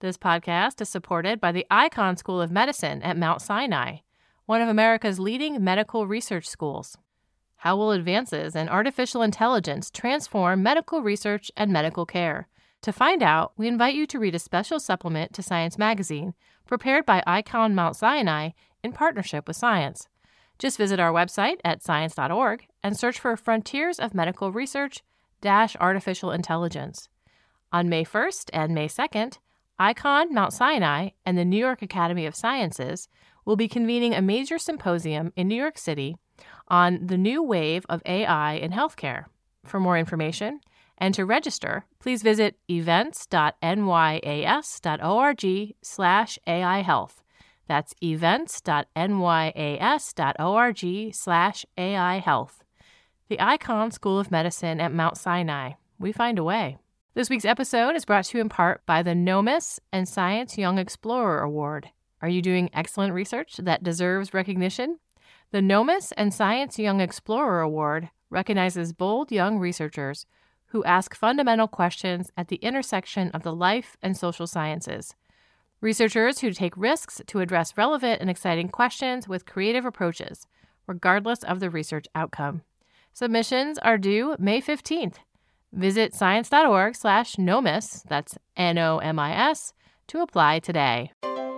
This podcast is supported by the Icahn School of Medicine at Mount Sinai, one of America's leading medical research schools. How will advances in artificial intelligence transform medical research and medical care? To find out, we invite you to read a special supplement to Science Magazine, prepared by Icahn Mount Sinai in partnership with Science. Just visit our website at science.org and search for Frontiers of Medical Research - Artificial Intelligence. On May 1st and May 2nd, Icahn Mount Sinai and the New York Academy of Sciences will be convening a major symposium in New York City on the new wave of AI in healthcare. For more information and to register, please visit events.nyas.org/AI Health. That's events.nyas.org/AI Health. The Icahn School of Medicine at Mount Sinai. We find a way. This week's episode is brought to you in part by the NOMIS and Science Young Explorer Award. Are you doing excellent research that deserves recognition? The NOMIS and Science Young Explorer Award recognizes bold young researchers who ask fundamental questions at the intersection of the life and social sciences. Researchers who take risks to address relevant and exciting questions with creative approaches, regardless of the research outcome. Submissions are due May 15th. Visit science.org/NOMIS, that's NOMIS, to apply today.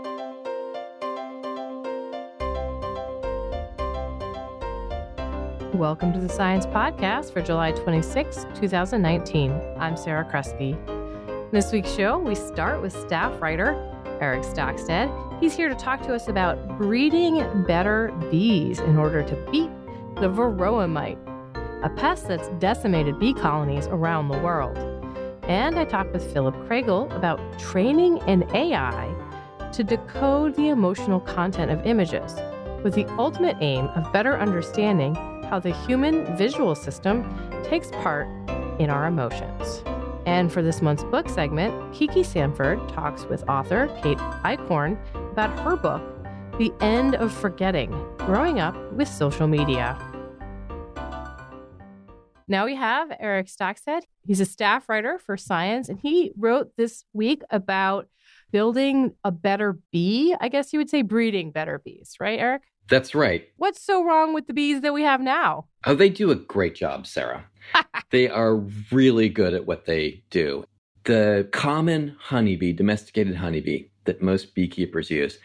Welcome to the Science Podcast for July 26, 2019. I'm Sarah Crespi. This week's show, we start with staff writer Eric Stockstead. He's here to talk to us about breeding better bees in order to beat the varroa mite, a pest that's decimated bee colonies around the world. And I talked with Philip Kraegel about training an AI to decode the emotional content of images, with the ultimate aim of better understanding how the human visual system takes part in our emotions. And for this month's book segment, Kiki Sanford talks with author Kate Eichhorn about her book, The End of Forgetting: Growing Up with Social Media. Now we have Eric Stockstead. He's a staff writer for Science, and he wrote this week about building a better bee. I guess you would say breeding better bees, right, Eric? That's right. What's so wrong with the bees that we have now? Oh, they do a great job, Sarah. They are really good at what they do. The common honeybee, domesticated honeybee that most beekeepers use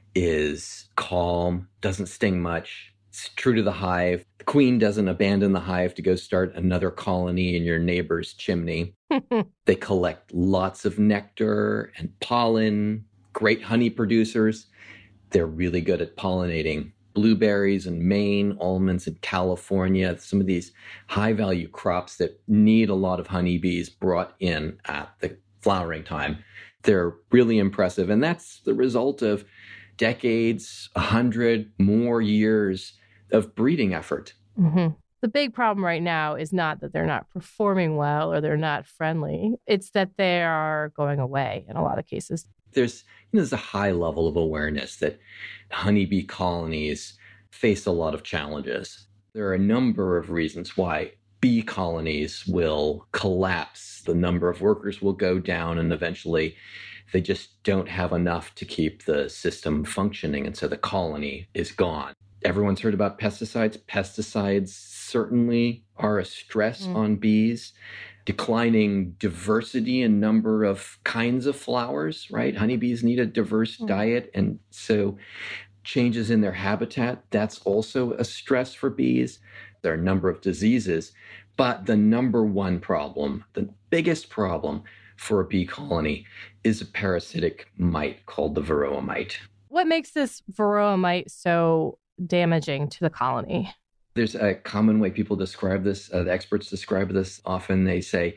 is calm, doesn't sting much. It's true to the hive. The queen doesn't abandon the hive to go start another colony in your neighbor's chimney. They collect lots of nectar and pollen, great honey producers. They're really good at pollinating blueberries in Maine, almonds in California, some of these high-value crops that need a lot of honeybees brought in at the flowering time. They're really impressive, and that's the result of decades, 100 more years of breeding effort. Mm-hmm. The big problem right now is not that they're not performing well or they're not friendly. It's that they are going away in a lot of cases. There's a high level of awareness that honeybee colonies face a lot of challenges. There are a number of reasons why bee colonies will collapse. The number of workers will go down, and eventually they just don't have enough to keep the system functioning, and so the colony is gone. Everyone's heard about pesticides. Pesticides certainly are a stress on bees. Declining diversity in number of kinds of flowers, right? Honeybees need a diverse diet. And so changes in their habitat, that's also a stress for bees. There are a number of diseases. But the number one problem, the biggest problem for a bee colony is a parasitic mite called the varroa mite. What makes this varroa mite so damaging to the colony? There's a common way people describe this. The experts describe this often. They say,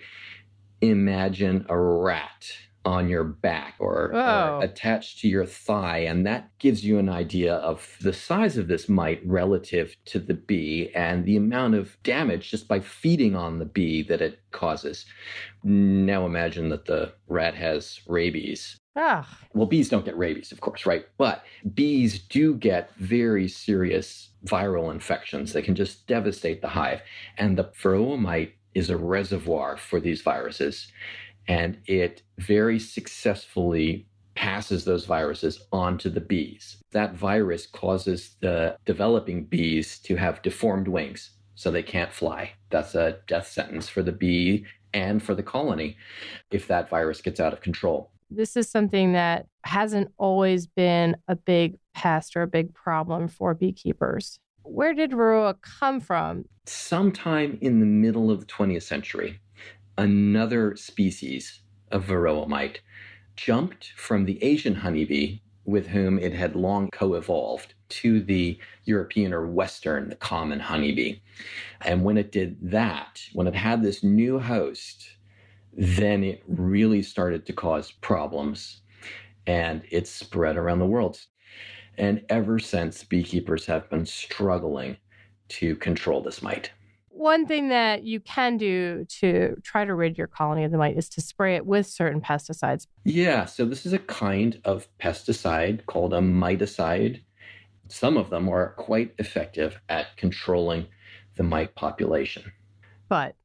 imagine a rat on your back or attached to your thigh. And that gives you an idea of the size of this mite relative to the bee and the amount of damage just by feeding on the bee that it causes. Now imagine that the rat has rabies. Well, bees don't get rabies, of course, right? But bees do get very serious viral infections that can just devastate the hive. And the varroa mite is a reservoir for these viruses. And it very successfully passes those viruses onto the bees. That virus causes the developing bees to have deformed wings, so they can't fly. That's a death sentence for the bee and for the colony if that virus gets out of control. This is something that hasn't always been a big pest or a big problem for beekeepers. Where did Varroa come from? Sometime in the middle of the 20th century, another species of Varroa mite jumped from the Asian honeybee, with whom it had long co-evolved, to the European or Western, the common honeybee. And when it did that, when it had this new host, then it really started to cause problems, and it spread around the world. And ever since, beekeepers have been struggling to control this mite. One thing that you can do to try to rid your colony of the mite is to spray it with certain pesticides. Yeah, so this is a kind of pesticide called a miticide. Some of them are quite effective at controlling the mite population. But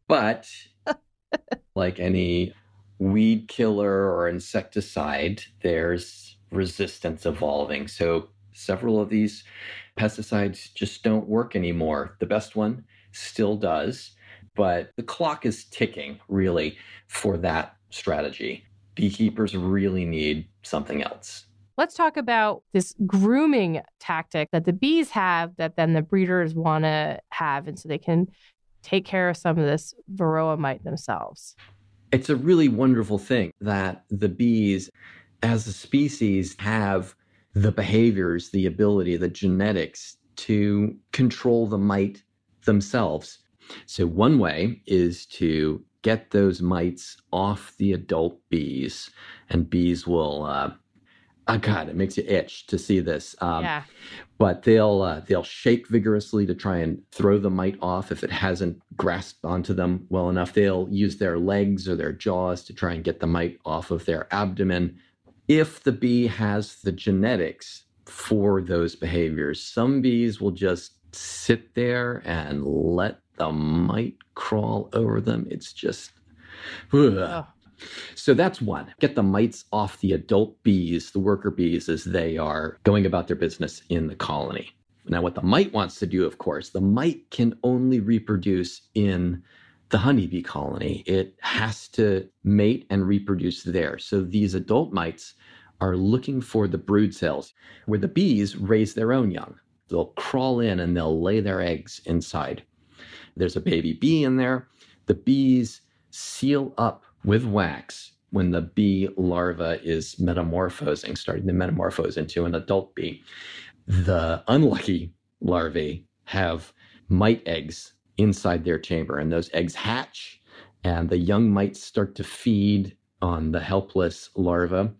like any weed killer or insecticide, there's resistance evolving. So several of these pesticides just don't work anymore. The best one still does, but the clock is ticking, really, for that strategy. Beekeepers really need something else. Let's talk about this grooming tactic that the bees have that then the breeders want to have, and so they can take care of some of this Varroa mite themselves. It's a really wonderful thing that the bees, as a species, have the behaviors, the ability, the genetics to control the mite themselves. So one way is to get those mites off the adult bees, and bees will, oh God, it makes you itch to see this. Yeah. But they'll shake vigorously to try and throw the mite off if it hasn't grasped onto them well enough. They'll use their legs or their jaws to try and get the mite off of their abdomen. If the bee has the genetics for those behaviors, some bees will just sit there and let the mite crawl over them. It's just, ugh. So that's one. Get the mites off the adult bees, the worker bees, as they are going about their business in the colony. Now, what the mite wants to do, of course, the mite can only reproduce in the honeybee colony. It has to mate and reproduce there. So these adult mites are looking for the brood cells where the bees raise their own young. They'll crawl in and they'll lay their eggs inside. There's a baby bee in there. The bees seal up with wax when the bee larva is metamorphosing, starting to metamorphose into an adult bee. The unlucky larvae have mite eggs inside their chamber, and those eggs hatch, and the young mites start to feed on the helpless larva.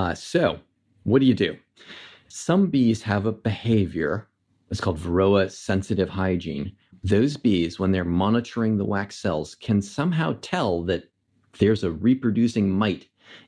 So what do? Some bees have a behavior. It's called Varroa sensitive hygiene. Those bees, when they're monitoring the wax cells, can somehow tell that there's a reproducing mite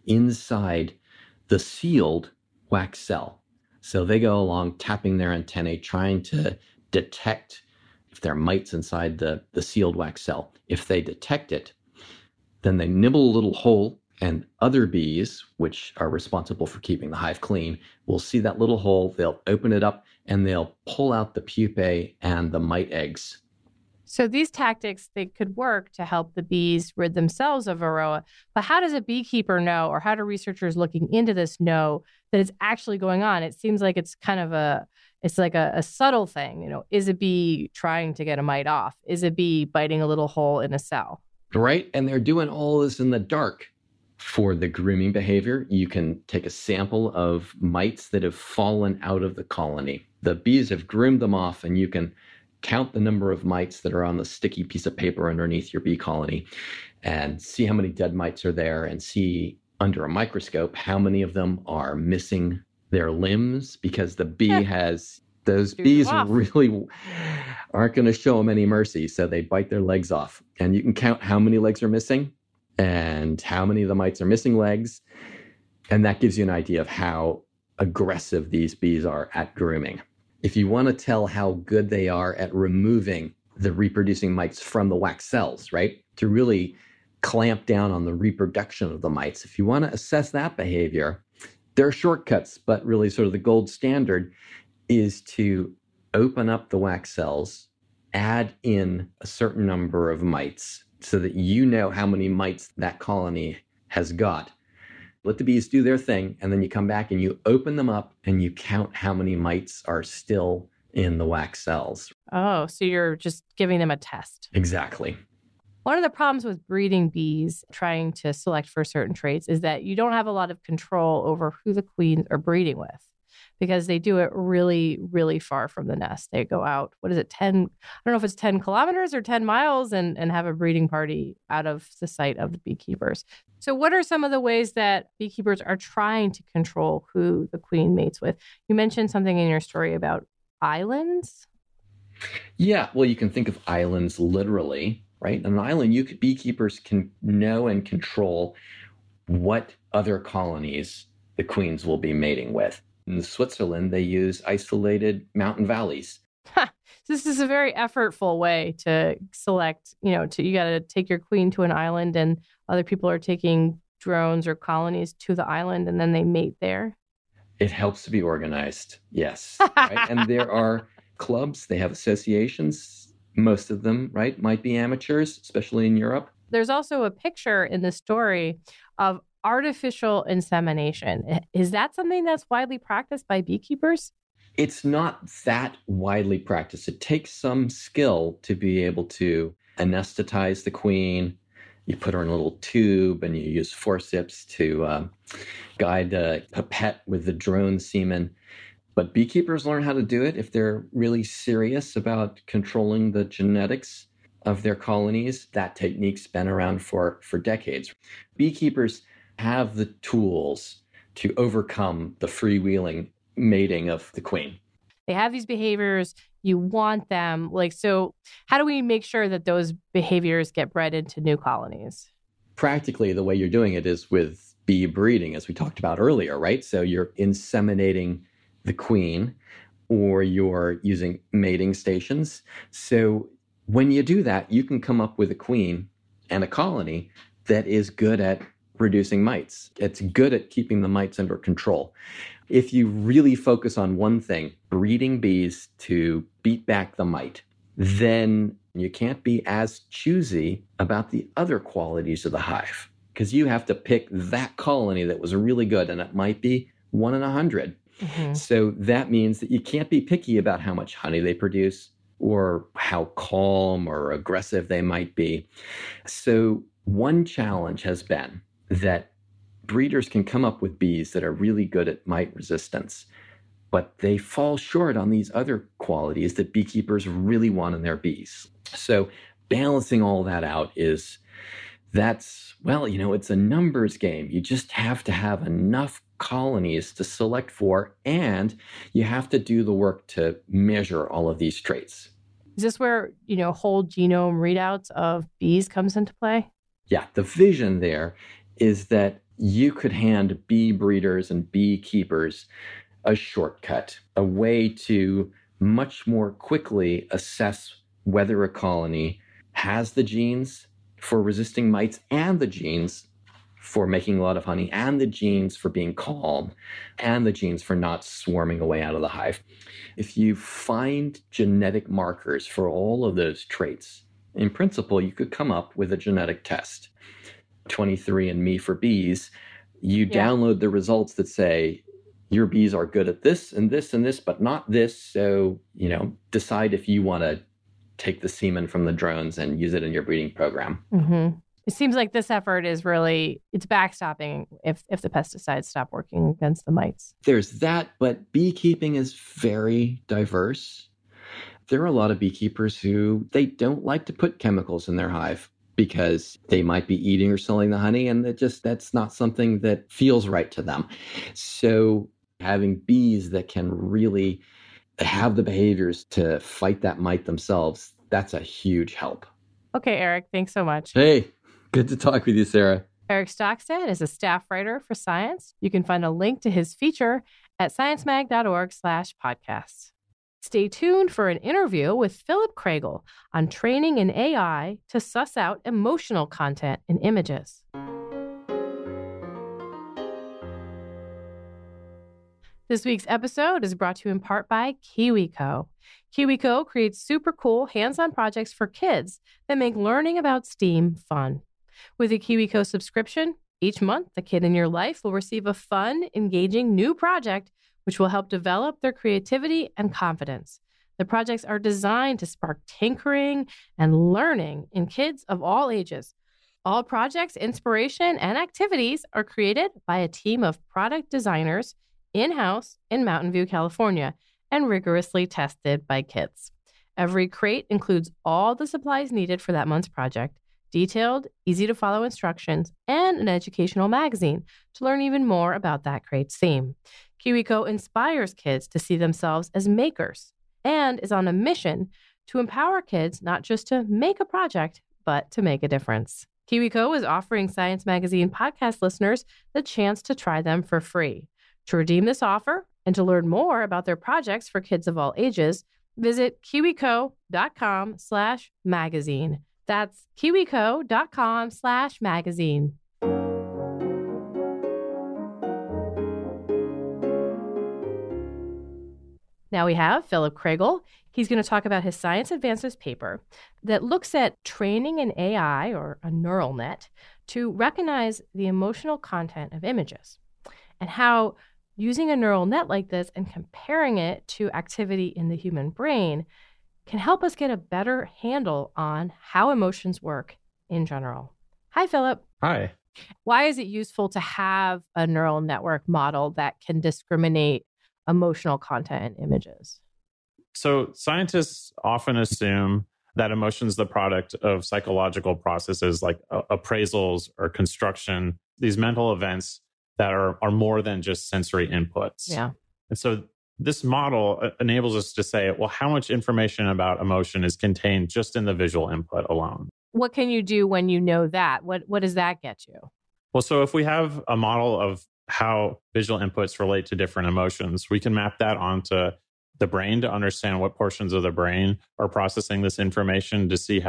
inside the sealed wax cell. So they go along tapping their antennae, trying to detect if there are mites inside the sealed wax cell. If they detect it, then they nibble a little hole, and other bees, which are responsible for keeping the hive clean, will see that little hole. They'll open it up and they'll pull out the pupae and the mite eggs. So these tactics, they could work to help the bees rid themselves of Varroa. But how does a beekeeper know, or how do researchers looking into this know that it's actually going on? It seems like it's kind of a subtle thing. You know, is a bee trying to get a mite off? Is a bee biting a little hole in a cell? Right. And they're doing all this in the dark. For the grooming behavior, you can take a sample of mites that have fallen out of the colony. The bees have groomed them off, and you can count the number of mites that are on the sticky piece of paper underneath your bee colony and see how many dead mites are there, and see under a microscope how many of them are missing their limbs, because the bee has, those bees really aren't going to show them any mercy, so they bite their legs off. And you can count how many legs are missing and how many of the mites are missing legs. And that gives you an idea of how aggressive these bees are at grooming. If you want to tell how good they are at removing the reproducing mites from the wax cells, right, to really clamp down on the reproduction of the mites, if you want to assess that behavior, There are shortcuts, but really sort of the gold standard is to open up the wax cells, add in a certain number of mites so that you know how many mites that colony has got. Let the bees do their thing, and then you come back and you open them up and you count how many mites are still in the wax cells. Oh, so you're just giving them a test. Exactly. One of the problems with breeding bees trying to select for certain traits is that you don't have a lot of control over who the queens are breeding with because they do it really, really far from the nest. They go out, 10? I don't know if it's 10 kilometers or 10 miles and have a breeding party out of the sight of the beekeepers. So what are some of the ways that beekeepers are trying to control who the queen mates with? You mentioned something in your story about islands. Yeah, well, you can think of islands literally, right? On an island, beekeepers can know and control what other colonies the queens will be mating with. In Switzerland, they use isolated mountain valleys. This is a very effortful way to select, you got to take your queen to an island and other people are taking drones or colonies to the island and then they mate there. It helps to be organized, yes. Right? And there are clubs, they have associations. Most of them, right, might be amateurs, especially in Europe. There's also a picture in the story of artificial insemination. Is that something that's widely practiced by beekeepers? It's not that widely practiced. It takes some skill to be able to anesthetize the queen. You put her in a little tube and you use forceps to guide a pipette with the drone semen. But beekeepers learn how to do it if they're really serious about controlling the genetics of their colonies. That technique's been around for decades. Beekeepers have the tools to overcome the freewheeling mating of the queen. They have these behaviors. You want them. So how do we make sure that those behaviors get bred into new colonies? Practically, the way you're doing it is with bee breeding, as we talked about earlier, right? So you're inseminating the queen, or you're using mating stations. So when you do that, you can come up with a queen and a colony that is good at reducing mites. It's good at keeping the mites under control. If you really focus on one thing, breeding bees to beat back the mite, then you can't be as choosy about the other qualities of the hive because you have to pick that colony that was really good, and it might be 1 in 100. Mm-hmm. So that means that you can't be picky about how much honey they produce or how calm or aggressive they might be. So one challenge has been that breeders can come up with bees that are really good at mite resistance, but they fall short on these other qualities that beekeepers really want in their bees. So balancing all that out it's a numbers game. You just have to have enough colonies to select for, and you have to do the work to measure all of these traits. Is this where, whole genome readouts of bees comes into play? Yeah, the vision there is that you could hand bee breeders and beekeepers a shortcut, a way to much more quickly assess whether a colony has the genes for resisting mites and the genes for making a lot of honey and the genes for being calm and the genes for not swarming away out of the hive. If you find genetic markers for all of those traits, in principle, you could come up with a genetic test. 23andMe for bees, you download the results that say, your bees are good at this and this and this, but not this. So, decide if you want to take the semen from the drones and use it in your breeding program. Mm-hmm. It seems like this effort is it's backstopping if the pesticides stop working against the mites. There's that, but beekeeping is very diverse. There are a lot of beekeepers who they don't like to put chemicals in their hive because they might be eating or selling the honey, and that's not something that feels right to them. So having bees that can really have the behaviors to fight that mite themselves, that's a huge help. Okay, Eric, thanks so much. Hey, good to talk with you, Sarah. Eric Stockstead is a staff writer for Science. You can find a link to his feature at sciencemag.org/podcasts. Stay tuned for an interview with Philip Craigle on training in AI to suss out emotional content in images. This week's episode is brought to you in part by KiwiCo. KiwiCo creates super cool hands-on projects for kids that make learning about STEAM fun. With a KiwiCo subscription, each month the kid in your life will receive a fun, engaging new project which will help develop their creativity and confidence. The projects are designed to spark tinkering and learning in kids of all ages. All projects, inspiration, and activities are created by a team of product designers in-house in Mountain View, California, and rigorously tested by kids. Every crate includes all the supplies needed for that month's project, detailed, easy-to-follow instructions, and an educational magazine to learn even more about that crate's theme. KiwiCo inspires kids to see themselves as makers and is on a mission to empower kids not just to make a project, but to make a difference. KiwiCo is offering Science Magazine podcast listeners the chance to try them for free. To redeem this offer and to learn more about their projects for kids of all ages, visit kiwico.com/magazine. That's kiwico.com/magazine. Now we have Philip Kriegel. He's going to talk about his Science Advances paper that looks at training an AI, or a neural net, to recognize the emotional content of images, and how using a neural net like this and comparing it to activity in the human brain can help us get a better handle on how emotions work in general. Hi, Philip. Hi. Why is it useful to have a neural network model that can discriminate emotional content in images? So scientists often assume that emotion is the product of psychological processes like appraisals or construction, these mental events that are more than just sensory inputs. Yeah. And so this model enables us to say, well, how much information about emotion is contained just in the visual input alone? What can you do when you know that? What does that get you? Well, so if we have a model of how visual inputs relate to different emotions, we can map that onto the brain to understand what portions of the brain are processing this information, to see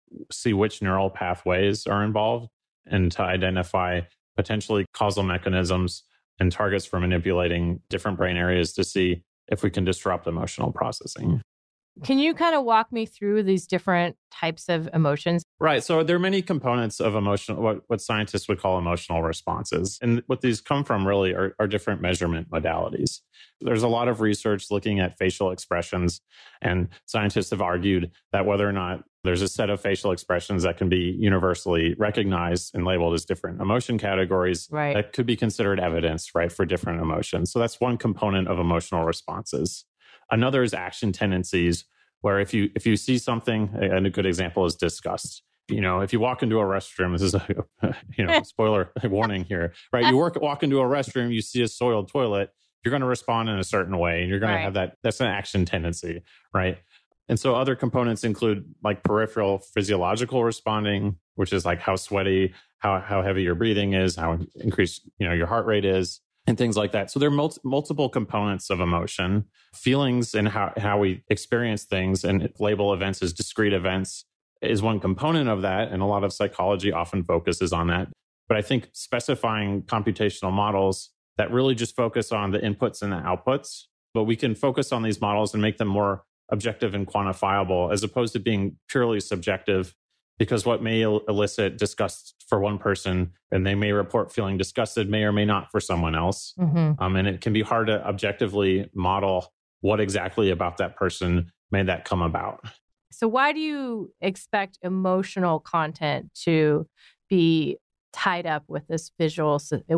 which neural pathways are involved, and to identify potentially causal mechanisms and targets for manipulating different brain areas to see if we can disrupt emotional processing. Can you kind of walk me through these different types of emotions? Right. So there are many components of emotional, what scientists would call emotional responses. And what these come from really are different measurement modalities. There's a lot of research looking at facial expressions, and scientists have argued that whether or not there's a set of facial expressions that can be universally recognized and labeled as different emotion categories, right, that could be considered evidence, right, for different emotions. So that's one component of emotional responses. Another is action tendencies, where if you see something, and a good example is disgust. If you walk into a restroom, this is a spoiler warning here, right? You walk into a restroom, you see a soiled toilet, you're going to respond in a certain way, and you're going to have that. That's an action tendency, right? And so other components include like peripheral physiological responding, which is like how sweaty, how heavy your breathing is, how increased your heart rate is, and things like that. So there are multiple components of emotion, feelings, and how we experience things and label events as discrete events is one component of that. And a lot of psychology often focuses on that. But I think specifying computational models that really just focus on the inputs and the outputs, but we can focus on these models and make them more objective and quantifiable as opposed to being purely subjective, because what may elicit disgust for one person and they may report feeling disgusted may or may not for someone else. Mm-hmm. And it can be hard to objectively model what exactly about that person made that come about. So why do you expect emotional content to be tied up with the visual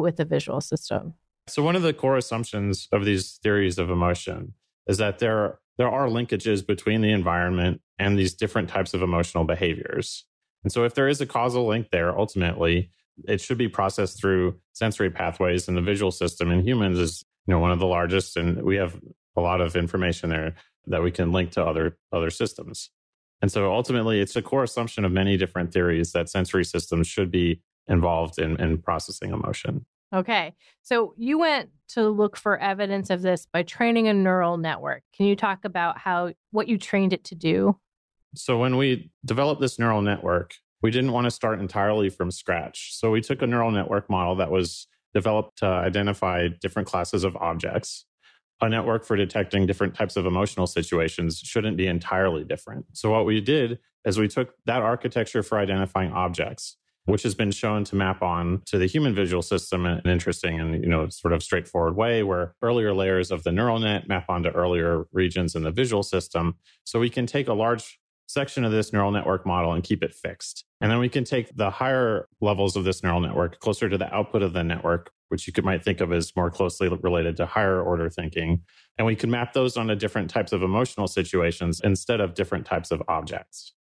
system? So one of the core assumptions of these theories of emotion is that there are linkages between the environment and these different types of emotional behaviors. And so if there is a causal link there, ultimately, it should be processed through sensory pathways, and the visual system in humans is one of the largest, and we have a lot of information there that we can link to other systems. And so ultimately, it's a core assumption of many different theories that sensory systems should be involved in processing emotion. Okay. So you went to look for evidence of this by training a neural network. Can you talk about what you trained it to do? So when we developed this neural network, we didn't want to start entirely from scratch. So we took a neural network model that was developed to identify different classes of objects. a network for detecting different types of emotional situations shouldn't be entirely different. So what we did is we took that architecture for identifying objects, which has been shown to map on to the human visual system in an interesting and sort of straightforward way, where earlier layers of the neural net map onto earlier regions in the visual system. So we can take a large section of this neural network model and keep it fixed. And then we can take the higher levels of this neural network closer to the output of the network, which might think of as more closely related to higher order thinking. And we can map those onto different types of emotional situations instead of different types of objects.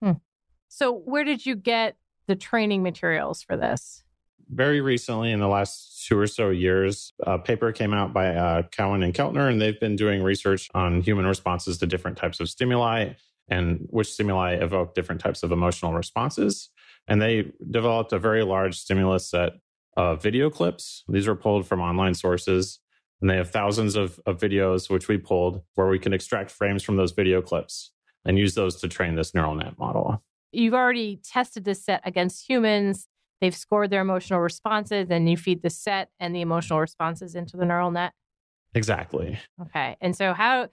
So where did you get the training materials for this? Very recently, in the last 2 or so years, a paper came out by Cowan and Keltner, and they've been doing research on human responses to different types of stimuli and which stimuli evoke different types of emotional responses. And they developed a very large stimulus set of video clips. These were pulled from online sources, and they have thousands of videos, which we pulled, where we can extract frames from those video clips and use those to train this neural net model. You've already tested this set against humans. They've scored their emotional responses, and you feed the set and the emotional responses into the neural net. Exactly. Okay. And so how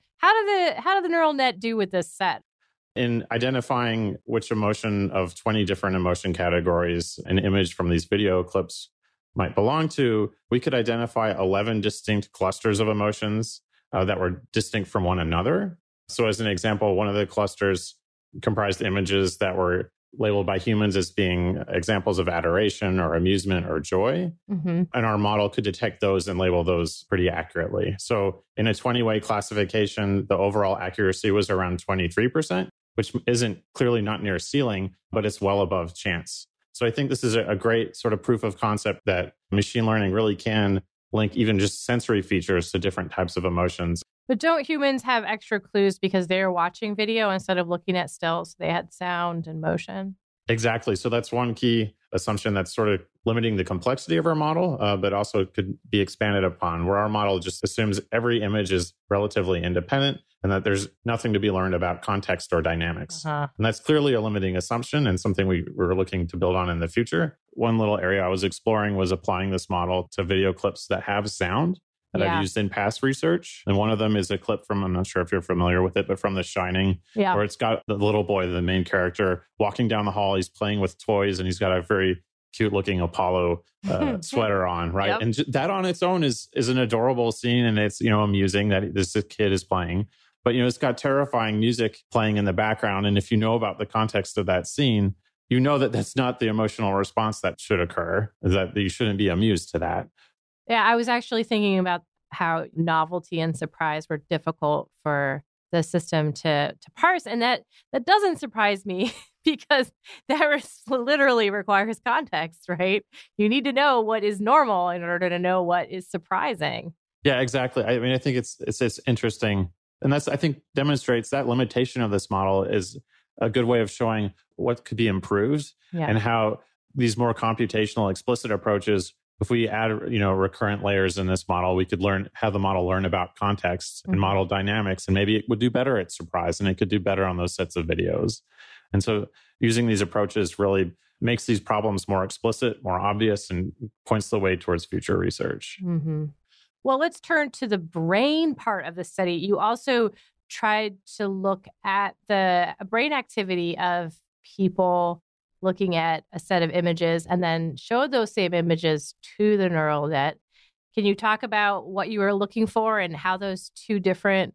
did the neural net do with this set? In identifying which emotion of 20 different emotion categories an image from these video clips might belong to, we could identify 11 distinct clusters of emotions that were distinct from one another. So as an example, one of the clusters comprised images that were labeled by humans as being examples of adoration or amusement or joy. And our model could detect those and label those pretty accurately. So in a 20-way classification, the overall accuracy was around 23%, which isn't clearly not near ceiling, but it's well above chance. So I think this is a great sort of proof of concept that machine learning really can link even just sensory features to different types of emotions. But don't humans have extra clues because they're watching video instead of looking at stills? They had sound and motion. Exactly. So that's one key assumption that's sort of limiting the complexity of our model, but also could be expanded upon, where our model just assumes every image is relatively independent and that there's nothing to be learned about context or dynamics. And that's clearly a limiting assumption and something we're looking to build on in the future. One little area I was exploring was applying this model to video clips that have sound that I've used in past research. And one of them is a clip from, I'm not sure if you're familiar with it, but from The Shining, where it's got the little boy, the main character, walking down the hall. He's playing with toys and he's got a very cute looking Apollo sweater on, right? Yep. And that on its own is an adorable scene, and it's, amusing that this kid is playing. But, it's got terrifying music playing in the background. And if you know about the context of that scene, you know that that's not the emotional response that should occur, that you shouldn't be amused to that. Yeah, I was actually thinking about how novelty and surprise were difficult for the system to parse. And that doesn't surprise me because that literally requires context, right? You need to know what is normal in order to know what is surprising. Yeah, exactly. I mean, I think it's interesting. And that's, I think, demonstrates that limitation of this model is a good way of showing what could be improved and how these more computational explicit approaches, if we add, recurrent layers in this model, we could have the model learn about context and model dynamics, and maybe it would do better at surprise, and it could do better on those sets of videos. And so using these approaches really makes these problems more explicit, more obvious, and points the way towards future research. Well, let's turn to the brain part of the study. You also tried to look at the brain activity of people looking at a set of images and then showed those same images to the neural net. Can you talk about what you were looking for and how those two different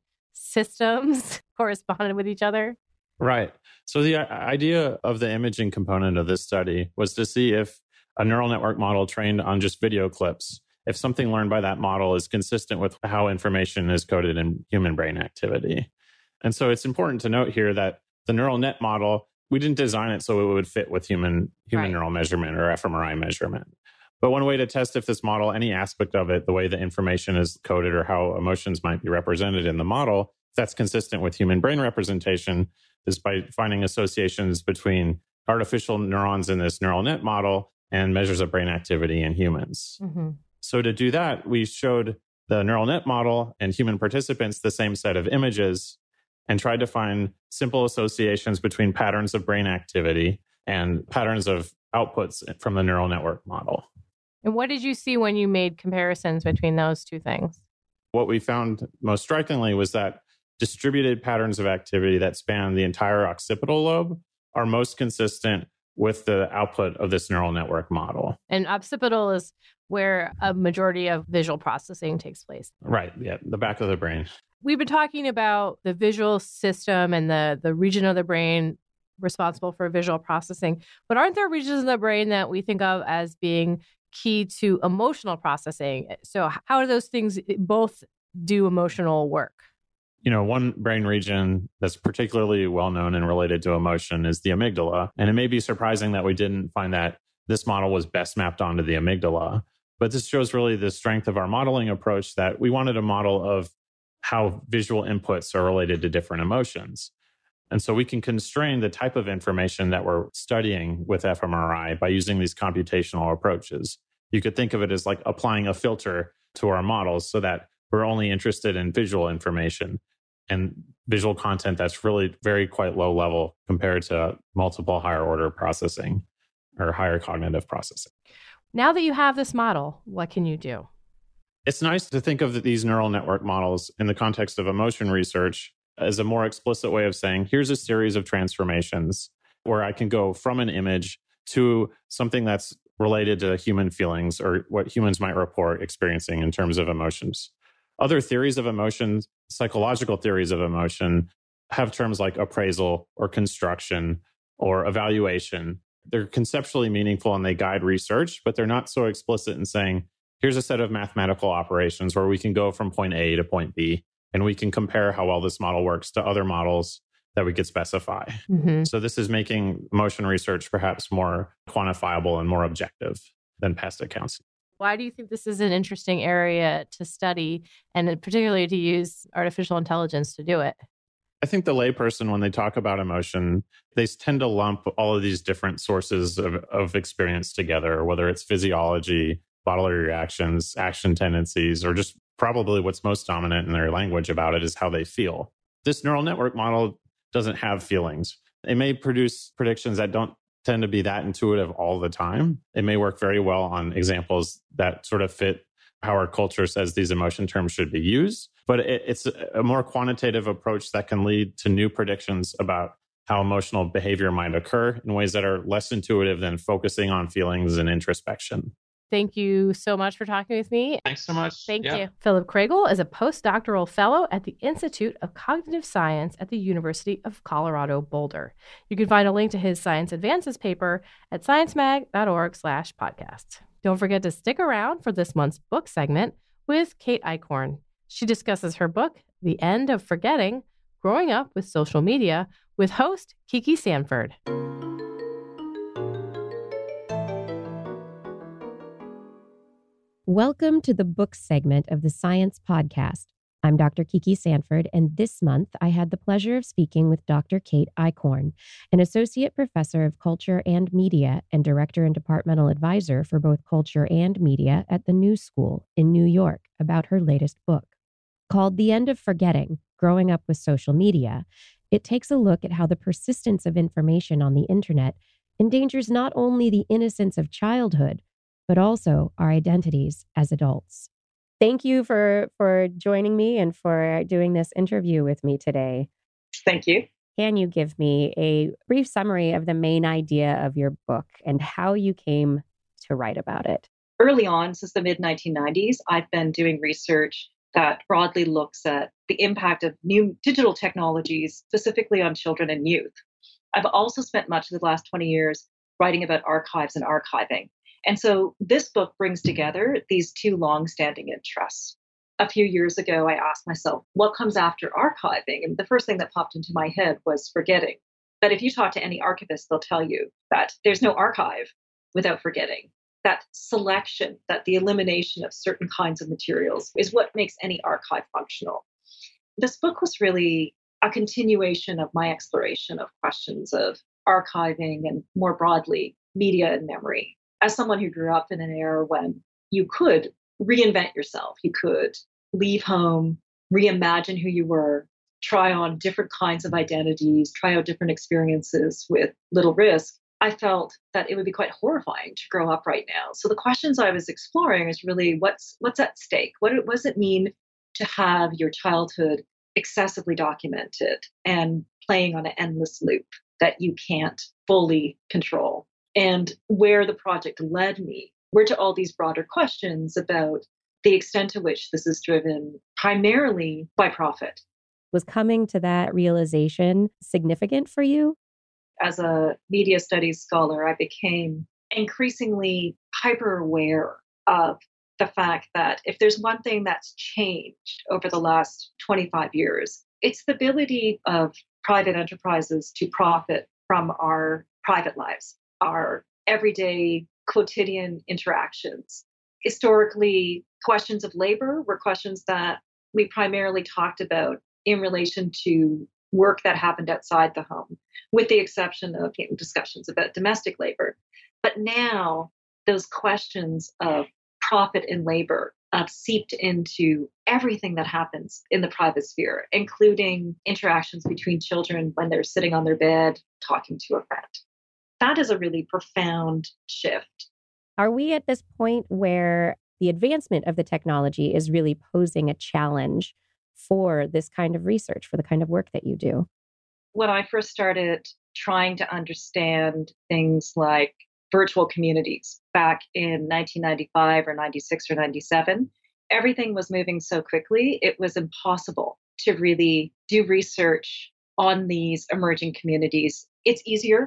systems corresponded with each other? Right. So the idea of the imaging component of this study was to see if a neural network model trained on just video clips, if something learned by that model is consistent with how information is coded in human brain activity. And so it's important to note here that the neural net model, we didn't design it so it would fit with human neural measurement or fMRI measurement. But one way to test if this model, any aspect of it, the way the information is coded or how emotions might be represented in the model, if that's consistent with human brain representation, is by finding associations between artificial neurons in this neural net model and measures of brain activity in humans. So to do that, we showed the neural net model and human participants the same set of images and tried to find simple associations between patterns of brain activity and patterns of outputs from the neural network model. And what did you see when you made comparisons between those two things? What we found most strikingly was that distributed patterns of activity that span the entire occipital lobe are most consistent with the output of this neural network model. And occipital is where a majority of visual processing takes place. Right. Yeah. The back of the brain. We've been talking about the visual system and the region of the brain responsible for visual processing. But aren't there regions of the brain that we think of as being key to emotional processing? So how do those things both do emotional work? One brain region that's particularly well known and related to emotion is the amygdala. And it may be surprising that we didn't find that this model was best mapped onto the amygdala. But this shows really the strength of our modeling approach, that we wanted a model of how visual inputs are related to different emotions. And so we can constrain the type of information that we're studying with fMRI by using these computational approaches. You could think of it as like applying a filter to our models so that we're only interested in visual information and visual content that's really very quite low level compared to multiple higher order processing or higher cognitive processing. Now that you have this model, what can you do? It's nice to think of these neural network models in the context of emotion research as a more explicit way of saying, here's a series of transformations where I can go from an image to something that's related to human feelings or what humans might report experiencing in terms of emotions. Other theories of emotions, psychological theories of emotion, have terms like appraisal or construction or evaluation. They're conceptually meaningful and they guide research, but they're not so explicit in saying, here's a set of mathematical operations where we can go from point A to point B, and we can compare how well this model works to other models that we could specify. Mm-hmm. So this is making emotion research perhaps more quantifiable and more objective than past accounts. Why do you think this is an interesting area to study, and particularly to use artificial intelligence to do it? I think the layperson, when they talk about emotion, they tend to lump all of these different sources of experience together, whether it's physiology, bodily reactions, action tendencies, or just probably what's most dominant in their language about it is how they feel. This neural network model doesn't have feelings. It may produce predictions that don't tend to be that intuitive all the time. It may work very well on examples that sort of fit how our culture says these emotion terms should be used. But it's a more quantitative approach that can lead to new predictions about how emotional behavior might occur in ways that are less intuitive than focusing on feelings and introspection. Thank you so much for talking with me. Thanks so much. Thank you. Philip Kriegel is a postdoctoral fellow at the Institute of Cognitive Science at the University of Colorado Boulder. You can find a link to his Science Advances paper at sciencemag.org/podcast. Don't forget to stick around for this month's book segment with Kate Eichhorn. She discusses her book, The End of Forgetting, Growing Up with Social Media, with host Kiki Sanford. Welcome to the book segment of the Science Podcast. I'm Dr. Kiki Sanford, and this month I had the pleasure of speaking with Dr. Kate Eichhorn, an associate professor of culture and media and director and departmental advisor for both culture and media at the New School in New York, about her latest book. Called The End of Forgetting, Growing Up with Social Media, it takes a look at how the persistence of information on the internet endangers not only the innocence of childhood, but also our identities as adults. Thank you for joining me and for doing this interview with me today. Thank you. Can you give me a brief summary of the main idea of your book and how you came to write about it? Early on, since the mid-1990s, I've been doing research that broadly looks at the impact of new digital technologies, specifically on children and youth. I've also spent much of the last 20 years writing about archives and archiving. And so this book brings together these two long-standing interests. A few years ago, I asked myself, what comes after archiving? And the first thing that popped into my head was forgetting. But if you talk to any archivist, they'll tell you that there's no archive without forgetting. That selection, that the elimination of certain kinds of materials is what makes any archive functional. This book was really a continuation of my exploration of questions of archiving and more broadly, media and memory. As someone who grew up in an era when you could reinvent yourself, you could leave home, reimagine who you were, try on different kinds of identities, try out different experiences with little risk, I felt that it would be quite horrifying to grow up right now. So the questions I was exploring is really what's at stake? What does it mean to have your childhood excessively documented and playing on an endless loop that you can't fully control. And where the project led me were to all these broader questions about the extent to which this is driven primarily by profit. Was coming to that realization significant for you? As a media studies scholar, I became increasingly hyper aware of the fact that if there's one thing that's changed over the last 25 years, it's the ability of private enterprises to profit from our private lives, our everyday quotidian interactions. Historically, questions of labor were questions that we primarily talked about in relation to work that happened outside the home, with the exception of discussions about domestic labor. But now those questions of profit in labor have seeped into everything that happens in the private sphere, including interactions between children when they're sitting on their bed talking to a friend. That is a really profound shift. Are we at this point where the advancement of the technology is really posing a challenge for this kind of research, for the kind of work that you do? When I first started trying to understand things like virtual communities back in 1995 or 96 or 97, everything was moving so quickly, it was impossible to really do research on these emerging communities. It's easier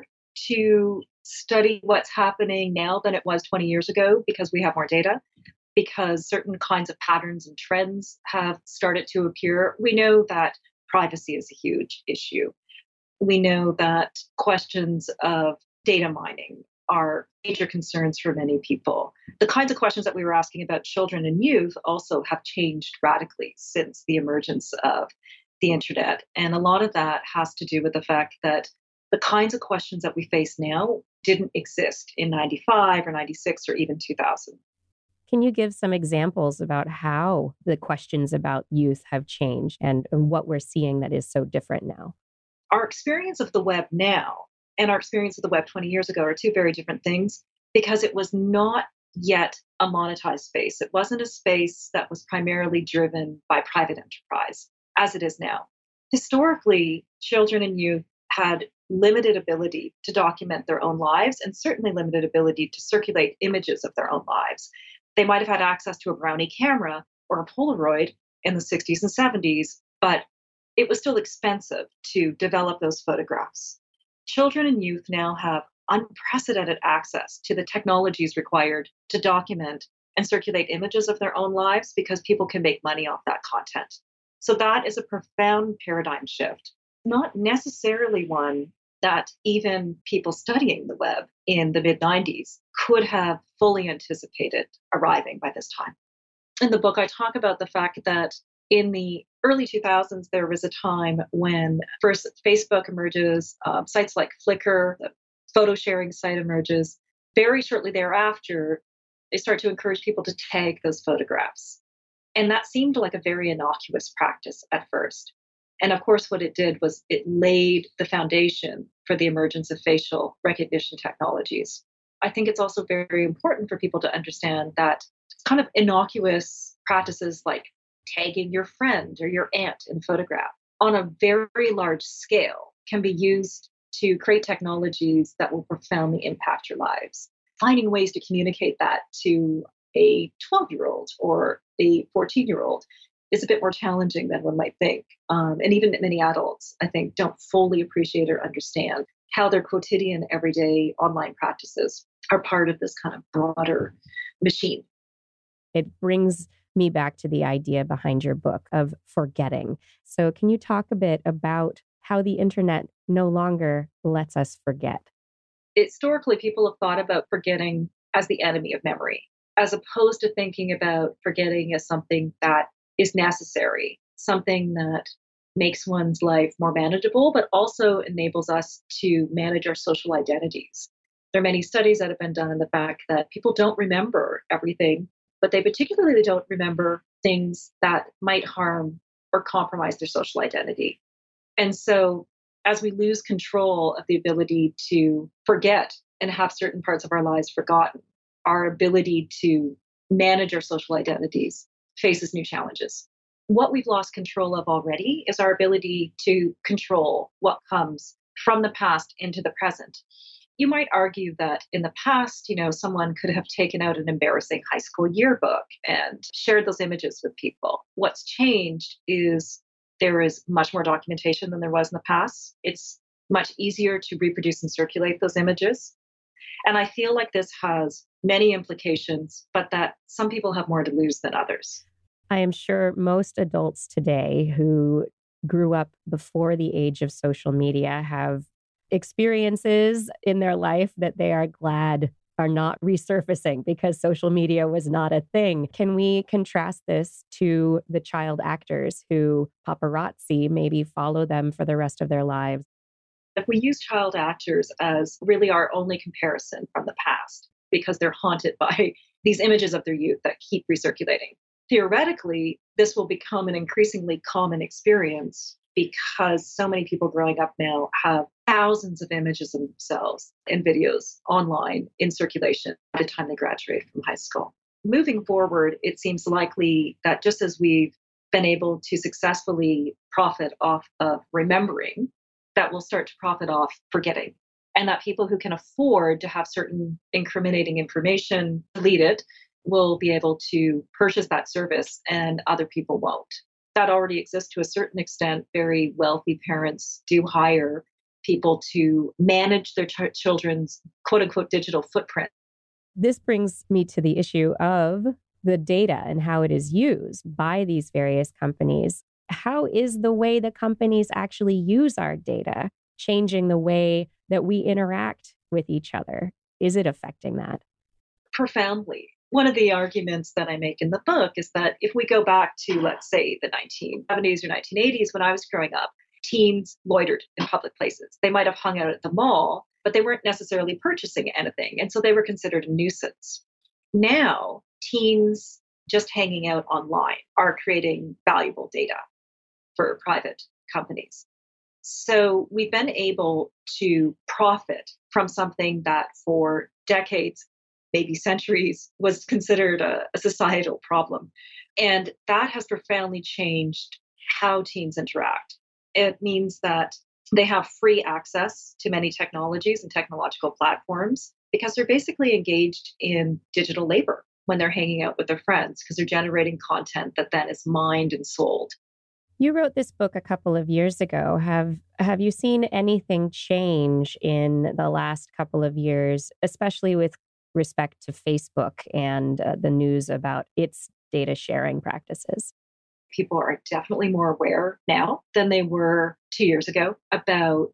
to study what's happening now than it was 20 years ago because we have more data, because certain kinds of patterns and trends have started to appear. We know that privacy is a huge issue. We know that questions of data mining are major concerns for many people. The kinds of questions that we were asking about children and youth also have changed radically since the emergence of the internet. And a lot of that has to do with the fact that the kinds of questions that we face now didn't exist in 95 or 96 or even 2000. Can you give some examples about how the questions about youth have changed and what we're seeing that is so different now? Our experience of the web now and our experience of the web 20 years ago are two very different things because it was not yet a monetized space. It wasn't a space that was primarily driven by private enterprise as it is now. Historically, children and youth had limited ability to document their own lives and certainly limited ability to circulate images of their own lives. They might have had access to a Brownie camera or a Polaroid in the 60s and 70s, but it was still expensive to develop those photographs. Children and youth now have unprecedented access to the technologies required to document and circulate images of their own lives because people can make money off that content. So that is a profound paradigm shift, not necessarily one that even people studying the web in the mid-90s could have fully anticipated arriving by this time. In the book, I talk about the fact that in the early 2000s, there was a time when first Facebook emerges, sites like Flickr, the photo sharing site emerges. Very shortly thereafter, they start to encourage people to tag those photographs. And that seemed like a very innocuous practice at first. And of course, what it did was it laid the foundation for the emergence of facial recognition technologies. I think it's also very important for people to understand that kind of innocuous practices like tagging your friend or your aunt in a photograph on a very large scale can be used to create technologies that will profoundly impact your lives. Finding ways to communicate that to a 12-year-old or a 14-year-old is a bit more challenging than one might think. And even many adults, I think, don't fully appreciate or understand how their quotidian, everyday online practices are part of this kind of broader machine. It brings me back to the idea behind your book of forgetting. So can you talk a bit about how the internet no longer lets us forget? Historically, people have thought about forgetting as the enemy of memory, as opposed to thinking about forgetting as something that is necessary, something that makes one's life more manageable, but also enables us to manage our social identities. There are many studies that have been done on the fact that people don't remember everything, but they particularly don't remember things that might harm or compromise their social identity. And so as we lose control of the ability to forget and have certain parts of our lives forgotten, our ability to manage our social identities faces new challenges. What we've lost control of already is our ability to control what comes from the past into the present. You might argue that in the past, someone could have taken out an embarrassing high school yearbook and shared those images with people. What's changed is there is much more documentation than there was in the past. It's much easier to reproduce and circulate those images. And I feel like this has many implications, but that some people have more to lose than others. I am sure most adults today who grew up before the age of social media have experiences in their life that they are glad are not resurfacing because social media was not a thing. Can we contrast this to the child actors who paparazzi maybe follow them for the rest of their lives? If we use child actors as really our only comparison from the past, because they're haunted by these images of their youth that keep recirculating, theoretically, this will become an increasingly common experience because so many people growing up now have thousands of images of themselves and videos online in circulation by the time they graduate from high school. Moving forward, it seems likely that just as we've been able to successfully profit off of remembering, that we'll start to profit off forgetting. And that people who can afford to have certain incriminating information deleted will be able to purchase that service and other people won't. That already exists to a certain extent. Very wealthy parents do hire people to manage their children's quote unquote digital footprint. This brings me to the issue of the data and how it is used by these various companies. How is the way the companies actually use our data changing the way that we interact with each other? Is it affecting that? Profoundly. One of the arguments that I make in the book is that if we go back to, let's say, the 1970s or 1980s, when I was growing up, teens loitered in public places. They might have hung out at the mall, but they weren't necessarily purchasing anything. And so they were considered a nuisance. Now, teens just hanging out online are creating valuable data for private companies. So we've been able to profit from something that for decades, maybe centuries, was considered a societal problem. And that has profoundly changed how teens interact. It means that they have free access to many technologies and technological platforms because they're basically engaged in digital labor when they're hanging out with their friends because they're generating content that then is mined and sold. You wrote this book a couple of years ago. Have you seen anything change in the last couple of years, especially with respect to Facebook and the news about its data sharing practices? People are definitely more aware now than they were 2 years ago about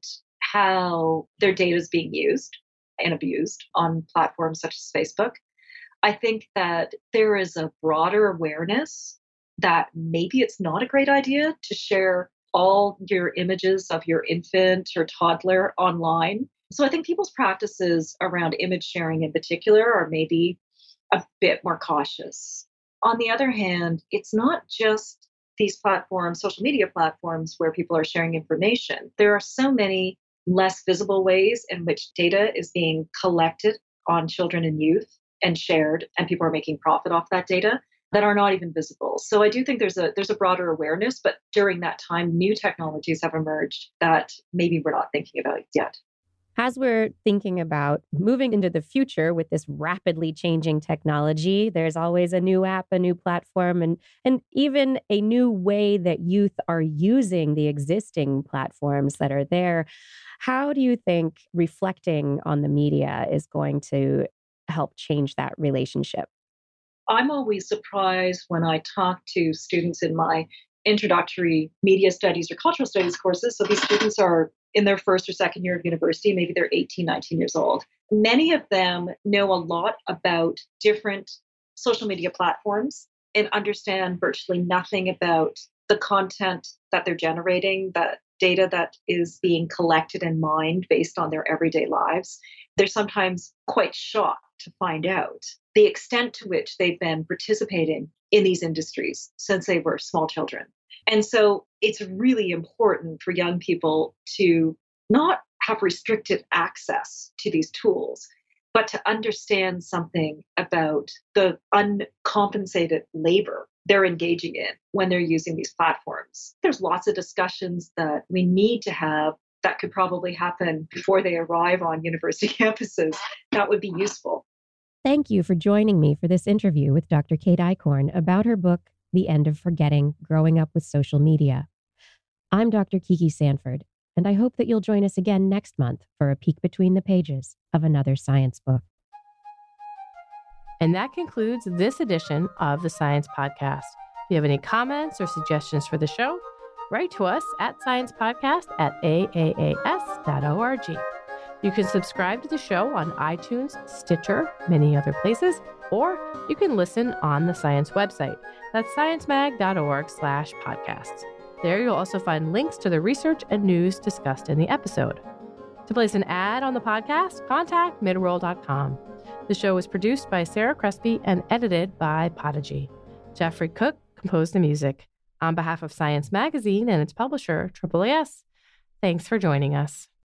how their data is being used and abused on platforms such as Facebook. I think that there is a broader awareness that maybe it's not a great idea to share all your images of your infant or toddler online. So I think people's practices around image sharing in particular are maybe a bit more cautious. On the other hand, it's not just these platforms, social media platforms, where people are sharing information. There are so many less visible ways in which data is being collected on children and youth and shared, and people are making profit off that data that are not even visible. So I do think there's a broader awareness, but during that time, new technologies have emerged that maybe we're not thinking about yet. As we're thinking about moving into the future with this rapidly changing technology, there's always a new app, a new platform, and even a new way that youth are using the existing platforms that are there. How do you think reflecting on the media is going to help change that relationship? I'm always surprised when I talk to students in my introductory media studies or cultural studies courses. So these students are in their first or second year of university, maybe they're 18, 19 years old. Many of them know a lot about different social media platforms and understand virtually nothing about the content that they're generating, the data that is being collected and mined based on their everyday lives. They're sometimes quite shocked to find out the extent to which they've been participating in these industries since they were small children. And so it's really important for young people to not have restricted access to these tools, but to understand something about the uncompensated labor they're engaging in when they're using these platforms. There's lots of discussions that we need to have that could probably happen before they arrive on university campuses. That would be useful. Thank you for joining me for this interview with Dr. Kate Eichhorn about her book, The End of Forgetting: Growing Up with Social Media. I'm Dr. Kiki Sanford, and I hope that you'll join us again next month for a peek between the pages of another science book. And that concludes this edition of the Science Podcast. If you have any comments or suggestions for the show, write to us at sciencepodcast@aaas.org. You can subscribe to the show on iTunes, Stitcher, many other places, or you can listen on the Science website. That's sciencemag.org/podcasts. There you'll also find links to the research and news discussed in the episode. To place an ad on the podcast, contact midworld.com. The show was produced by Sarah Crespi and edited by Podigy. Jeffrey Cook composed the music. On behalf of Science Magazine and its publisher, AAAS, thanks for joining us.